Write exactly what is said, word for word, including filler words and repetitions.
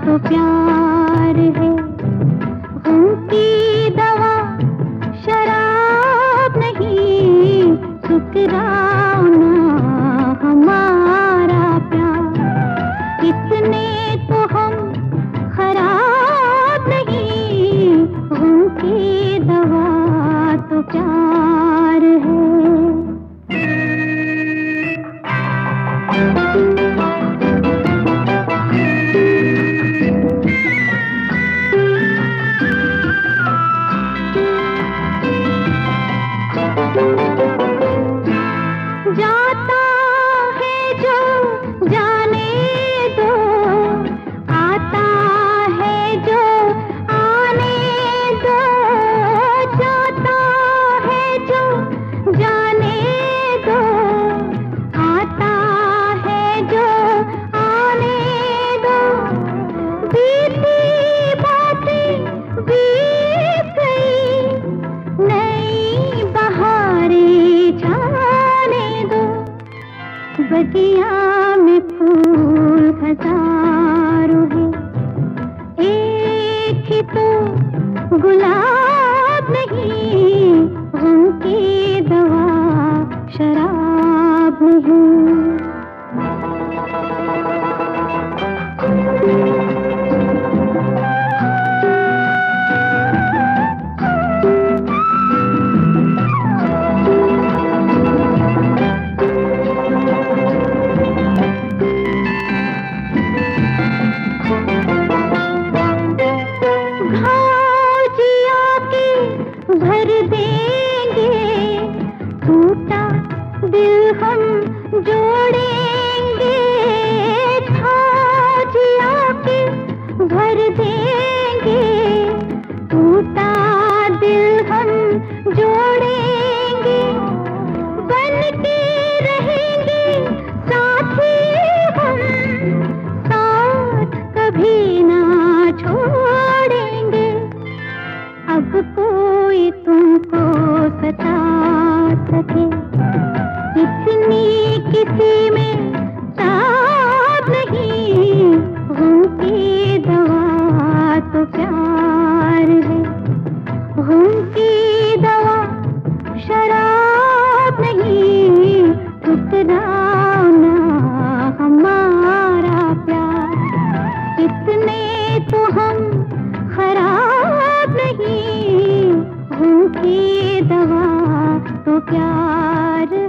तो प्यार है। उनकी दवा शराब नहीं, ठुकराओ ना हमारा प्यार। इतने तो हम खराब नहीं, उनकी दवा तो प्यार है। जाता है जो जाने दो, आता है जो आने दो। जाता है जो जाने दो, आता है जो आने दो। बीती बातें बीत गई, नई बहारें जाने दो। बगिया में फूल हजारों हैं, एक ही तो गुलाब नहीं, उनकी दवा शराब नहीं। भर देंगे टूटा दिल हम जोड़ेंगे। झाजिया के भर देंगे टूटा दिल हम जोड़ेंगे। बन के रहेंगे साथी हम, साथ कभी ना छोड़ेंगे। अब कोई तुमको सता सके, इतनी किसी में ताब नहीं, उनकी दवा तो प्यार है। उनकी दवा शराब नहीं, ठुकराओ ना हमारा प्यार। इतने तो हम खराब नहीं, उनकी दवा तो प्यार